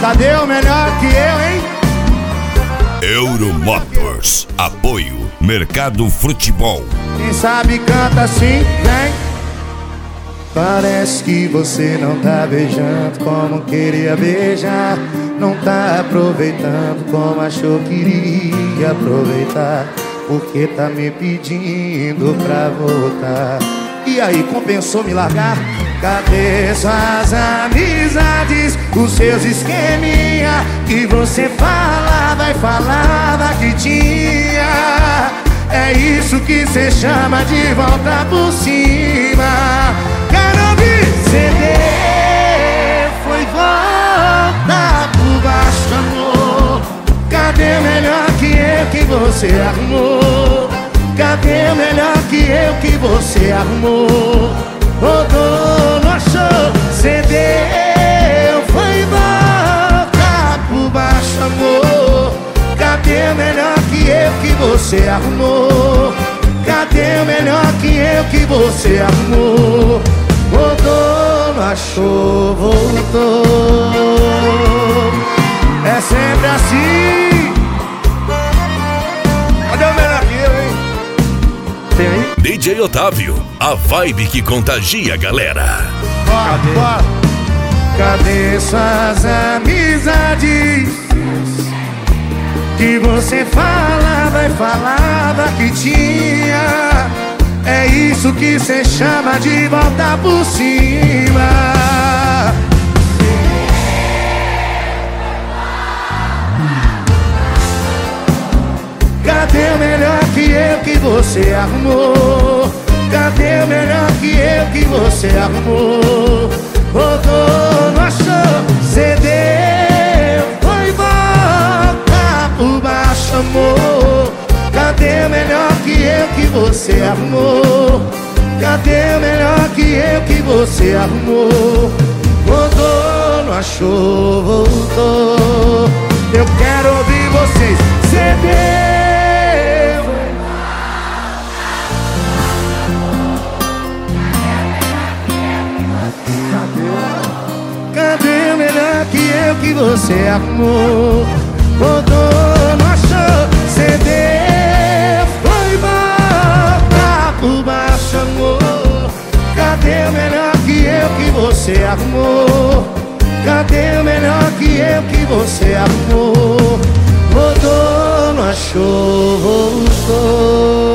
Cadê o melhor que eu, hein? Euromotors. Apoio Mercado Futebol. Quem sabe canta assim, vem. Parece que você não tá beijando como queria beijar. Não tá aproveitando como achou que iria aproveitar. Porque tá me pedindo pra voltar. E aí, compensou me largar? Cadê suas amizades? Os seus esqueminha que você falava e falava que tinha. É isso que cê chama de volta por cima. Quero ouvir CD. Foi volta por baixo, amor. Cadê o melhor que você arrumou? Cadê o melhor que você arrumou? Rodou, não achou, cedeu. Foi volta por baixo, amor. Cadê o melhor que você arrumou? Cadê o melhor que você arrumou? Rodou, não achou, voltou. É sempre assim. Cadê o melhor que eu, hein? Tem aí? DJ Otávio, a vibe que contagia a galera. Cadê? Cadê suas amizades? Que você falava e falava que tinha. É isso que cê chama de volta por cima. Cadê o melhor que você arrumou? Cadê o melhor que você arrumou? Rodou, não achou, cedeu. Foi volta por baixo, amor. Cadê o melhor que você arrumou? Cadê o melhor que você arrumou? Rodou, não achou, voltou. Eu quero ouvir vocês. Cedeu. Cadê o melhor que você arrumou? Rodou, não achou, cedeu. Foi volta por baixo, amor. Cadê o melhor que você arrumou? Cadê o melhor que você arrumou? Rodou, não achou, voltou.